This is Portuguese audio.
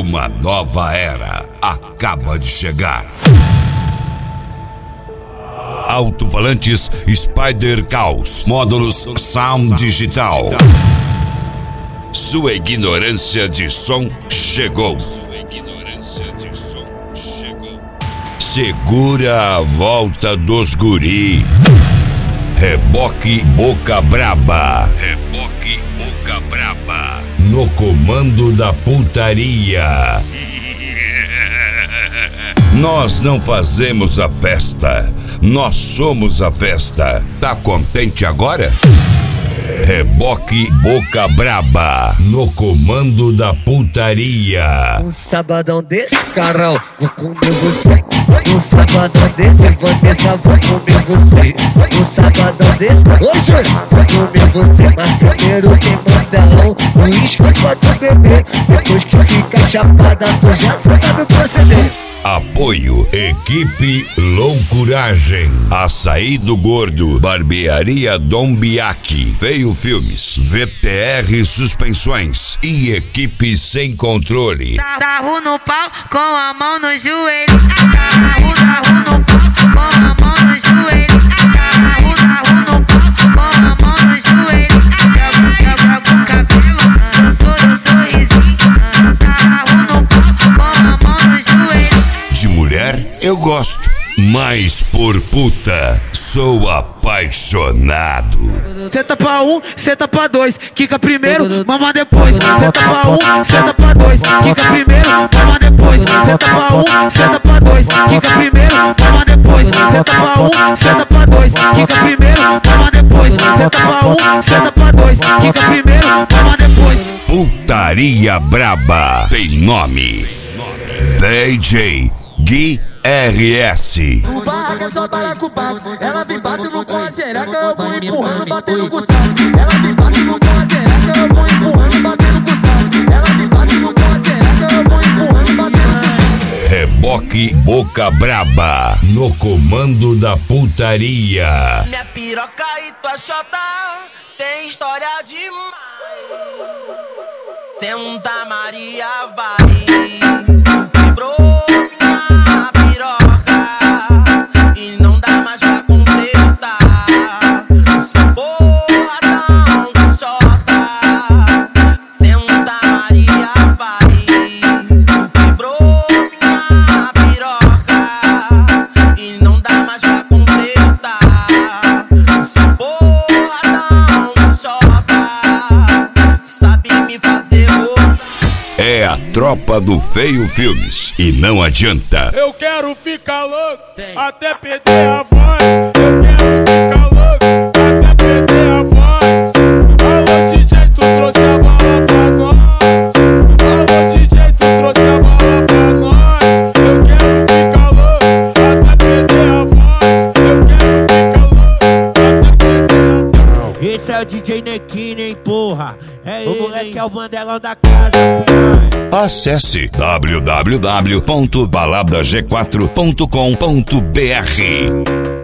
Uma nova era acaba de chegar. Alto-falantes Spider Caos, módulos Sound Digital. Sua ignorância de som chegou. Segura a volta dos guri. Reboque Boca Braba. Reboque Boca Braba. No comando da putaria. Nós não fazemos a festa, nós somos a festa. Tá contente agora? Reboque Boca Braba, no comando da putaria. Um sabadão desse, carão, vou comer você. Um sabadão desse, vou descer, vou comer você. Um sabadão desse, hoje vou comer você. Mas primeiro quem manda é um uísque pra tu beber. Depois que fica chapada, tu já sabe o proceder. Apoio Equipe Loucuragem, Açaí do Gordo, Barbearia Dom Biaque, Feio Filmes, VPR Suspensões e Equipe Sem Controle. Sarro no pau com a mão no joelho. Sarro no pau com a mão no joelho. Sarro no pau com a mão no joelho. Joga com o cabelo, sou sorrisinho. Sarro no pau com a mão no joelho. De mulher eu gosto, mas por puta sou apaixonado. Senta pra um, senta pra dois, quica primeiro, mama depois. Senta pra um, senta pra dois, quica primeiro, mama depois. Senta pra um, senta pra dois, quica primeiro, mama depois. Senta pra um, senta pra dois, quica primeiro, mama depois. Senta pra um, senta pra dois, quica primeiro, mama depois. Putaria Braba tem nome: DJ Gui RS. O barraco é só para culpado. Ela vem batendo com a xereca, eu vou empurrando, batendo com o saco. Ela vem batendo com a xereca, eu vou empurrando, batendo com o saco. Ela vem batendo com a xereca, eu vou empurrando, batendo com o saco. Reboque Boca Braba, no comando da putaria. Minha piroca e tua chota tem história demais. Senta Maria, vai. Quebrou minha piroca e não dá mais pra consertar. Sou porradão da chota. Senta Maria, vai. Quebrou minha piroca e não dá mais pra consertar. Sou porradão da chota. Sabe me fazer gozar. É a tropa do Feio Filmes e não adianta. Eu quero ficar louco até perder a voz. Eu quero ficar louco até perder a voz. Alô DJ, tu trouxe a bala pra nós. Alô DJ, tu trouxe a bala pra nós. Eu quero ficar louco até perder a voz. Eu quero ficar louco até perder a voz. Esse é o DJ Nequine, hein, porra. É o moleque, é o mandelão da casa, porra. Acesse www.baladag4.com.br.